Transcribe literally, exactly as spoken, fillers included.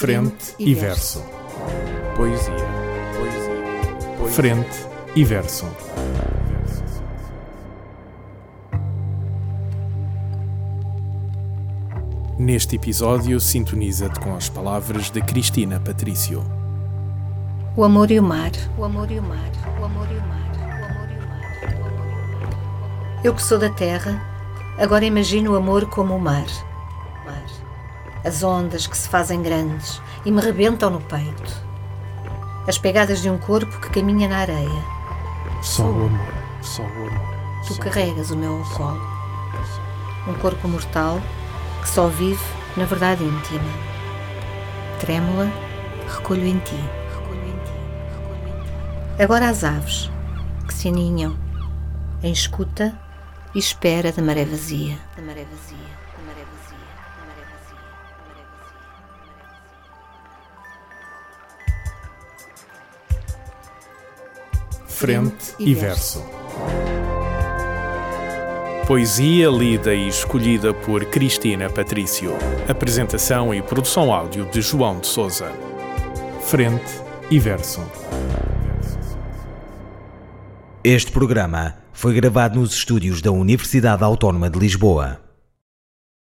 Frente e verso. Poesia. Poesia. Poesia. Frente e verso. Neste episódio, sintoniza-te com as palavras de Cristina Patrício. O amor e o mar, o amor e o mar, o amor e o mar, o amor e o mar, o amor e o mar. Eu que sou da terra, agora imagino o amor como o mar. mar. As ondas que se fazem grandes e me rebentam no peito. As pegadas de um corpo que caminha na areia. Só o amor, só o amor. Tu carregas o meu ao colo. Um corpo mortal que só vive na verdade íntima. Trêmula, recolho em ti. Agora as aves que se aninham em escuta e espera da maré vazia, da maré vazia, da maré vazia, da maré vazia, da maré vazia. Frente e verso. Poesia lida e escolhida por Cristina Patrício. Apresentação e produção áudio de João de Sousa. Frente e verso. Este programa foi gravado nos estúdios da Universidade Autónoma de Lisboa.